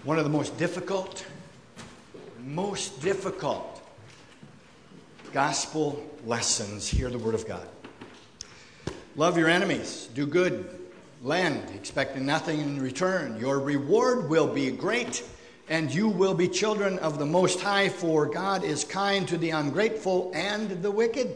One of the most difficult gospel lessons. Hear the word of God. Love your enemies, do good, lend, expecting nothing in return. Your reward will be great, and you will be children of the Most High, for God is kind to the ungrateful and the wicked.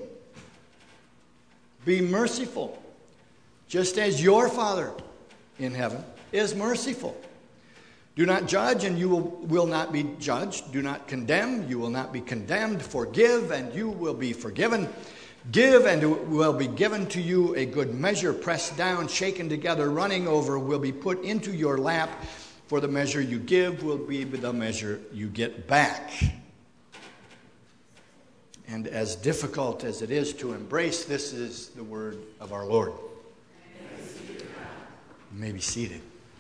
Be merciful, just as your Father in heaven is merciful. Do not judge, and you will not be judged. Do not condemn, you will not be condemned. Forgive, and you will be forgiven. Give, and it will be given to you. A good measure, pressed down, shaken together, running over, will be put into your lap. For the measure you give will be the measure you get back. And as difficult as it is to embrace, this is the word of our Lord. You may be seated.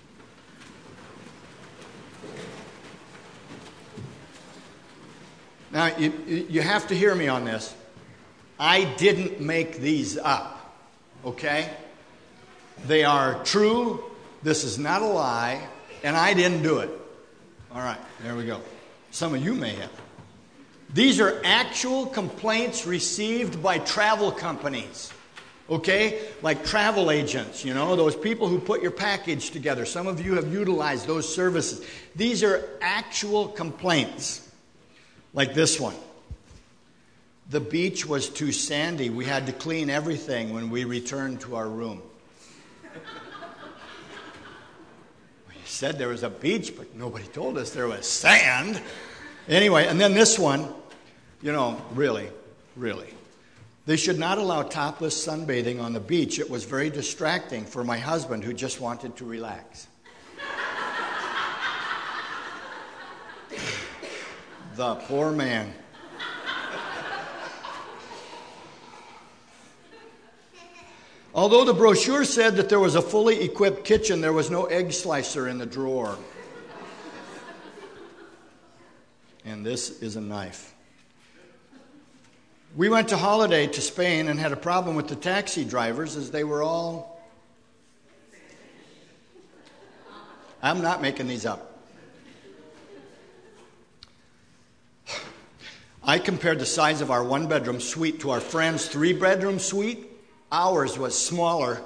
Now, you have to hear me on this. I didn't make these up, okay? They are true. This is not a lie, and I didn't do it. All right, there we go. Some of you may have. These are actual complaints received by travel companies, okay? Like travel agents, those people who put your package together. Some of you have utilized those services. These are actual complaints. Like this one. The beach was too sandy. We had to clean everything when we returned to our room. We said there was a beach, but nobody told us there was sand. Anyway, and then this one, really. They should not allow topless sunbathing on the beach. It was very distracting for my husband who just wanted to relax. The poor man. Although the brochure said that there was a fully equipped kitchen, there was no egg slicer in the drawer. And this is a knife. We went to holiday to Spain and had a problem with the taxi drivers as they were all... I'm not making these up. I compared the size of our one-bedroom suite to our friend's three-bedroom suite. Ours was smaller.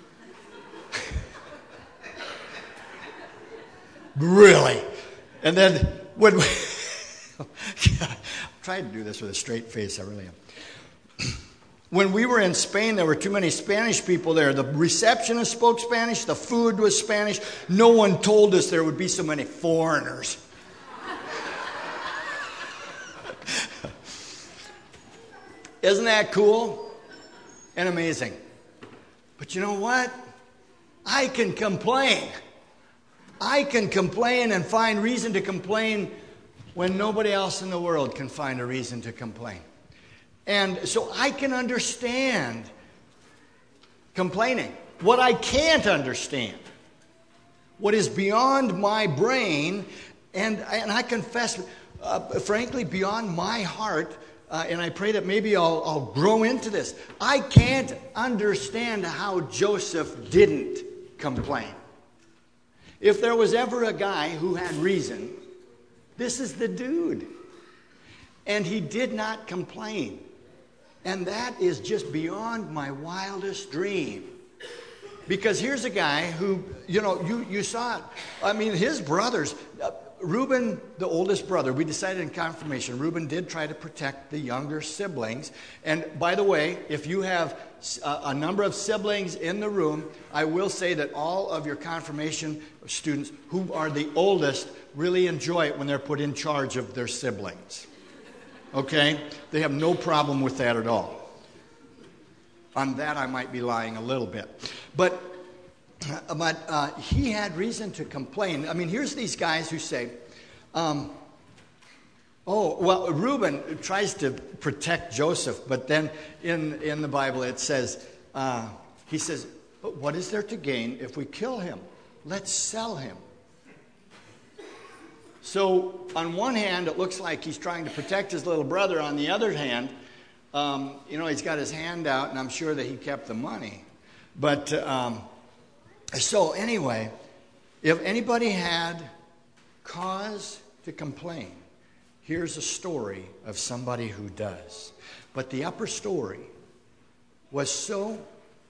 Really? And then when we... I'm trying to do this with a straight face, I really am. When we were in Spain, there were too many Spanish people there. The receptionist spoke Spanish. The food was Spanish. No one told us there would be so many foreigners. Isn't that cool and amazing? But you know what? I can complain. I can complain and find reason to complain when nobody else in the world can find a reason to complain. And so I can understand complaining. What I can't understand, what is beyond my brain, and I confess, frankly, beyond my heart, and I pray that maybe I'll grow into this. I can't understand how Joseph didn't complain. If there was ever a guy who had reason, this is the dude. And he did not complain. And that is just beyond my wildest dream. Because here's a guy who, you saw it. I mean, his brothers... Reuben, the oldest brother, we decided in confirmation, Reuben did try to protect the younger siblings. And by the way, if you have a number of siblings in the room, I will say that all of your confirmation students who are the oldest really enjoy it when they're put in charge of their siblings. Okay? They have no problem with that at all. On that, I might be lying a little bit. But he had reason to complain. I mean, here's these guys who say, Reuben tries to protect Joseph, but then in the Bible it says, he says, but what is there to gain if we kill him? Let's sell him. So on one hand, it looks like he's trying to protect his little brother. On the other hand, he's got his hand out, and I'm sure that he kept the money. But so anyway, if anybody had cause to complain. Here's a story of somebody who does. But the upper story was so,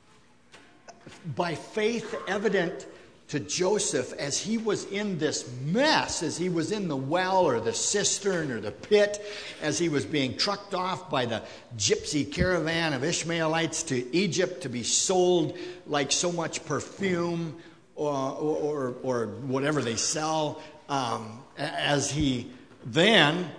by faith, evident to Joseph as he was in this mess, as he was in the well or the cistern or the pit, as he was being trucked off by the gypsy caravan of Ishmaelites to Egypt to be sold like so much perfume or whatever they sell, as he then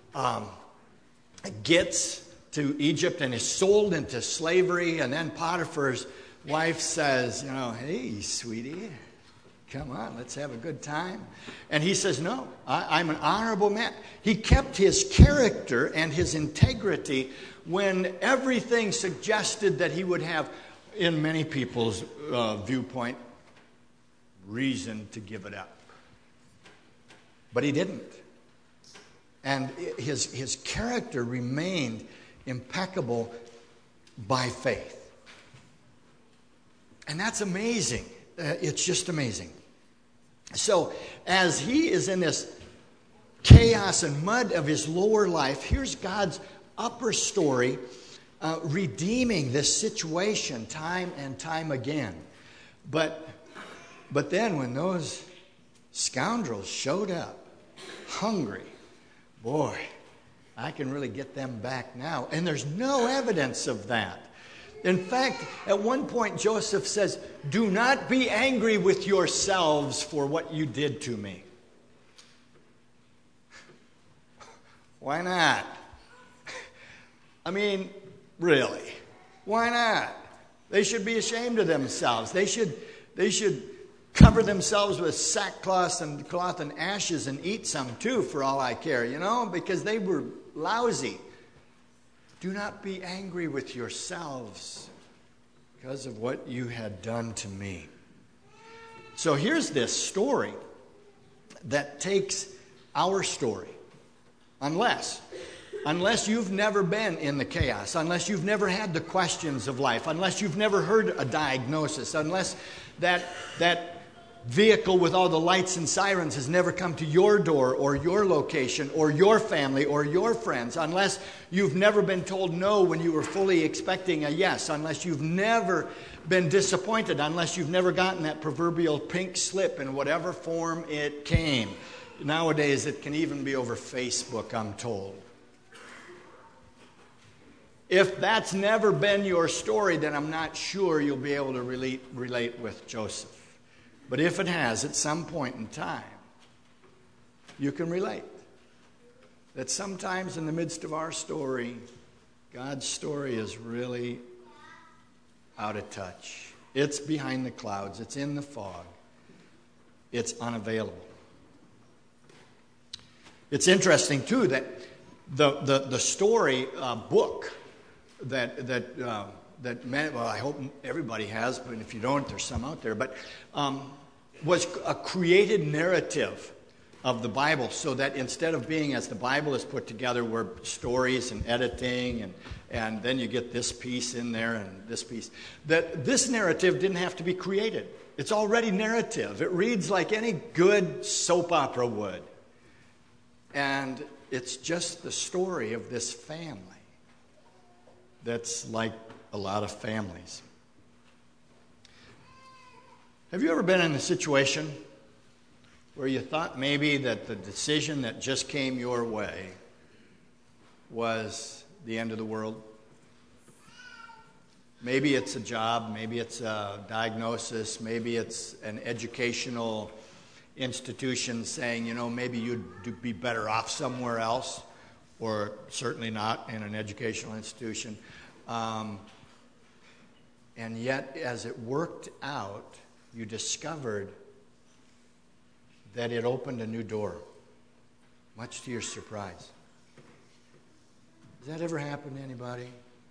gets to Egypt and is sold into slavery, and then Potiphar's wife says, hey, sweetie, come on, let's have a good time. And he says, no, I'm an honorable man. He kept his character and his integrity when everything suggested that he would have, in many people's viewpoint, reason to give it up. But he didn't. And his character remained impeccable by faith. And that's amazing. It's just amazing. So as he is in this chaos and mud of his lower life, here's God's upper story redeeming this situation time and time again. But then when those scoundrels showed up, hungry, boy, I can really get them back now. And there's no evidence of that. In fact, at one point, Joseph says, do not be angry with yourselves for what you did to me. Why not? I mean, really, why not? They should be ashamed of themselves. They should cover themselves with sackcloth and ashes and eat some too, for all I care, because they were lousy. Do not be angry with yourselves because of what you had done to me. So here's this story that takes our story. Unless you've never been in the chaos, unless you've never had the questions of life, unless you've never heard a diagnosis, unless that vehicle with all the lights and sirens has never come to your door or your location or your family or your friends, unless you've never been told no when you were fully expecting a yes, unless you've never been disappointed, unless you've never gotten that proverbial pink slip in whatever form it came. Nowadays, it can even be over Facebook, I'm told. If that's never been your story, then I'm not sure you'll be able to relate with Joseph. But if it has, at some point in time, you can relate. That sometimes in the midst of our story, God's story is really out of touch. It's behind the clouds. It's in the fog. It's unavailable. It's interesting, too, that the story book that many, well, I hope everybody has, but if you don't, there's some out there, but was a created narrative of the Bible, so that instead of being, as the Bible is put together, where stories and editing and then you get this piece in there and this piece, that this narrative didn't have to be created. It's already narrative. It reads like any good soap opera would. And it's just the story of this family that's like a lot of families. Have you ever been in a situation where you thought maybe that the decision that just came your way was the end of the world? Maybe it's a job, maybe it's a diagnosis, maybe it's an educational institution saying, maybe you'd be better off somewhere else, or certainly not in an educational institution. And yet, as it worked out, you discovered that it opened a new door, much to your surprise. Has that ever happened to anybody?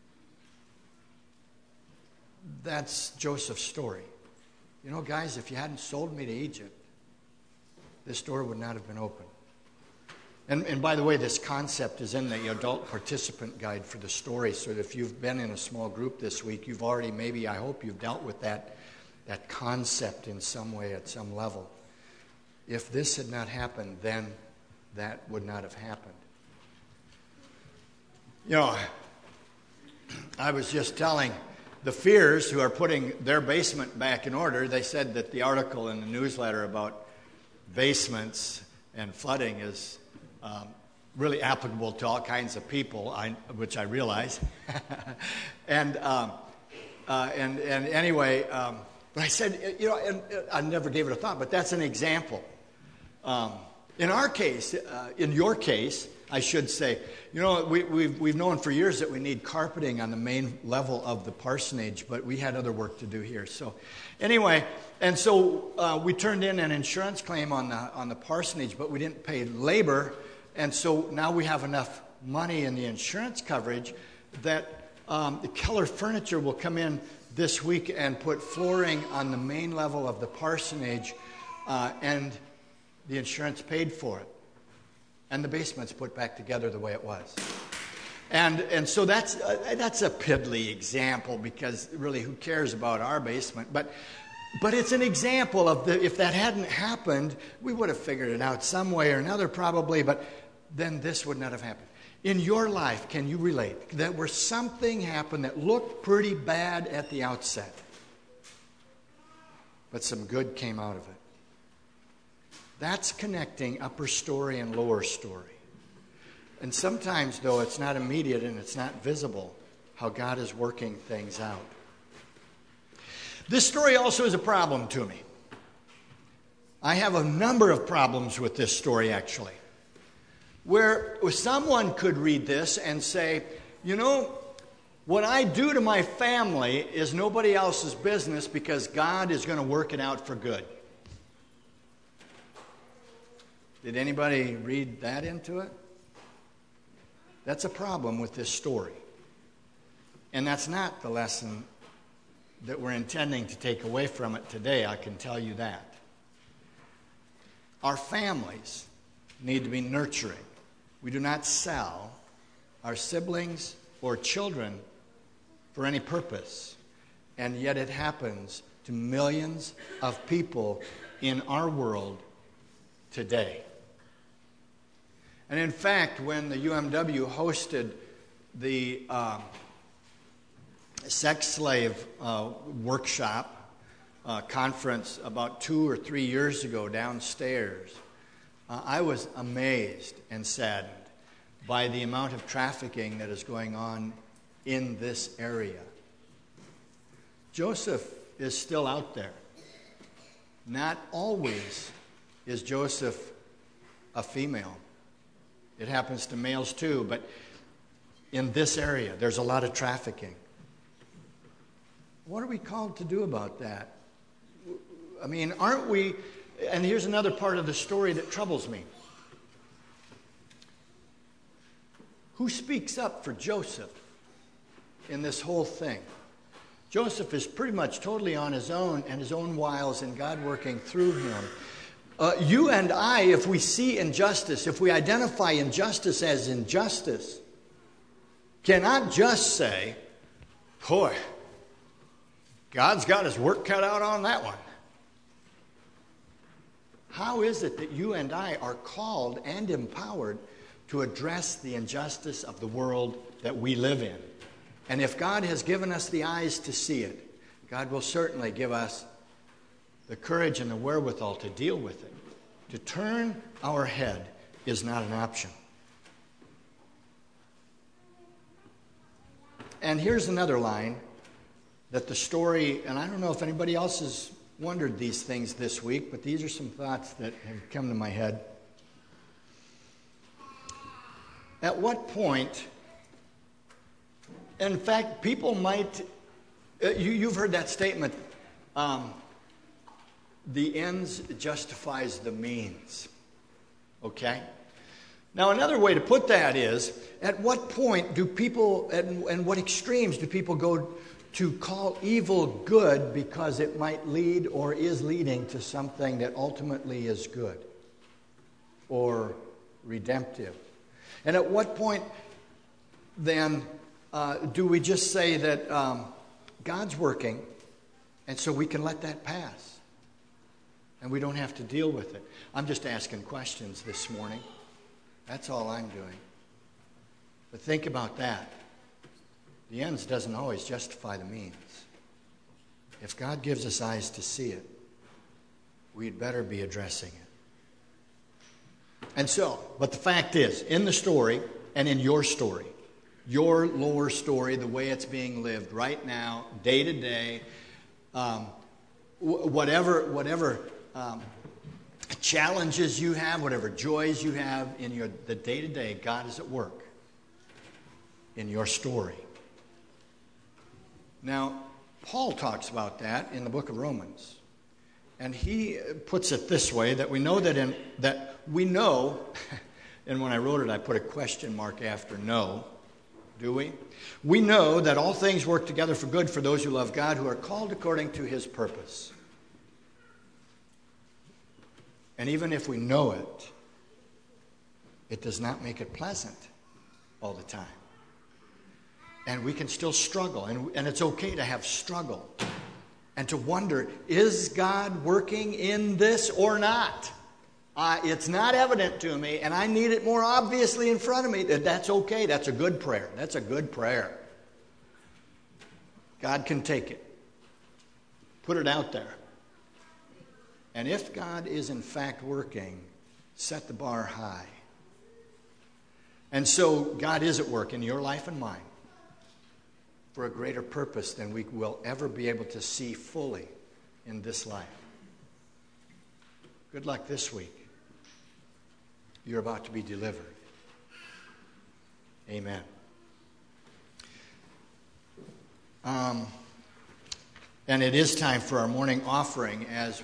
That's Joseph's story. Guys, if you hadn't sold me to Egypt, this door would not have been open. And by the way, this concept is in the adult participant guide for the story, so that if you've been in a small group this week, you've already, I hope you've dealt with that concept in some way at some level. if this had not happened, then that would not have happened. You know, I was just telling the Fears, who are putting their basement back in order, they said that the article in the newsletter about basements and flooding is really applicable to all kinds of people, which I realize. and anyway, but I said, you know, and I never gave it a thought, but that's an example. In our case, in your case, I should say, you know, we've known for years that we need carpeting on the main level of the parsonage, but we had other work to do here. So anyway, and so we turned in an insurance claim on the parsonage, but we didn't pay labor, and so now we have enough money in the insurance coverage that the Keller Furniture will come in this week and put flooring on the main level of the parsonage, and the insurance paid for it. And the basement's put back together the way it was. And so that's a piddly example, because really who cares about our basement? But it's an example of if that hadn't happened, we would have figured it out some way or another probably, but then this would not have happened. In your life, can you relate that where something happened that looked pretty bad at the outset, but some good came out of it? That's connecting upper story and lower story. And sometimes, though, it's not immediate and it's not visible how God is working things out. This story also is a problem to me. I have a number of problems with this story, actually, where someone could read this and say, you know, what I do to my family is nobody else's business because God is going to work it out for good. Did anybody read that into it? That's a problem with this story. And that's not the lesson that we're intending to take away from it today, I can tell you that. Our families need to be nurturing. We do not sell our siblings or children for any purpose. And yet it happens to millions of people in our world today. And in fact, when the UMW hosted the sex slave workshop conference about 2 or 3 years ago downstairs, I was amazed and saddened by the amount of trafficking that is going on in this area. Joseph is still out there. Not always is Joseph a female. It happens to males too, but in this area, there's a lot of trafficking. What are we called to do about that? I mean, aren't we... And here's another part of the story that troubles me. Who speaks up for Joseph in this whole thing? Joseph is pretty much totally on his own and his own wiles, and God working through him. You and I, if we see injustice, if we identify injustice as injustice, cannot just say, boy, God's got his work cut out on that one. How is it that you and I are called and empowered to address the injustice of the world that we live in? And if God has given us the eyes to see it, God will certainly give us the courage and the wherewithal to deal with it. To turn our head is not an option. And here's another line that the story, and I don't know if anybody else has wondered these things this week, but these are some thoughts that have come to my head. At what point, in fact, people might, you've heard that statement, the ends justifies the means. Okay? Now, another way to put that is, at what point do people, and what extremes do people go to call evil good because it might lead or is leading to something that ultimately is good or redemptive? And at what point, then, do we just say that God's working, and so we can let that pass? and we don't have to deal with it. I'm just asking questions this morning. That's all I'm doing. But think about that. The ends doesn't always justify the means. If God gives us eyes to see it, we'd better be addressing it. And so, but the fact is, in the story and in your story, your lower story, the way it's being lived right now, day to day, whatever challenges you have, whatever joys you have in the day to day, God is at work in your story. Now, Paul talks about that in the book of Romans. And he puts it this way, that we know that we know, and when I wrote it I put a question mark after no, do we? We know that all things work together for good for those who love God, who are called according to his purpose. And even if we know it, it does not make it pleasant all the time. And we can still struggle, and it's okay to have struggle. And to wonder, is God working in this or not? It's not evident to me, and I need it more obviously in front of me. That's okay. That's a good prayer. That's a good prayer. God can take it. Put it out there. And if God is in fact working, set the bar high. And so God is at work in your life and mine for a greater purpose than we will ever be able to see fully in this life. Good luck this week. You're about to be delivered. Amen. And it is time for our morning offering as